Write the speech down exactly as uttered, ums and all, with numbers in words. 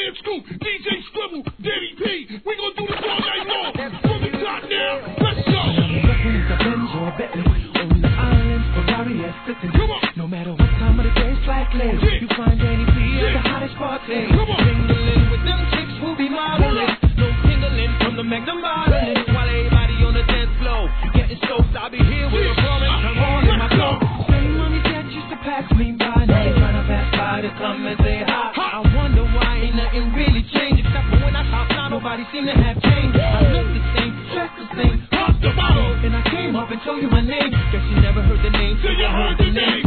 Man Scoop, D J Scribble, Danny P. We gon' do this all night long. From the top now, let's go. On the islands, Ferrari is sitting. Come on. No matter what time of the day, it's like late. Yeah. You find Danny P at the hottest party. Come on. Tingling with them chicks who be modeling. No tingling from the Magnum bottling. While everybody on the dance floor getting stoked, I'll be here with a promise. Come on in my flow. Same money that used to pass me by. Now they tryna pass by to come and say hi. I wonder why ain't nothing really changed. Except for when I talk now, nobody seem to have changed. I look the same, dress the same, pop the bottle. And I came up and told you my name. Guess you never heard the name till you heard the name.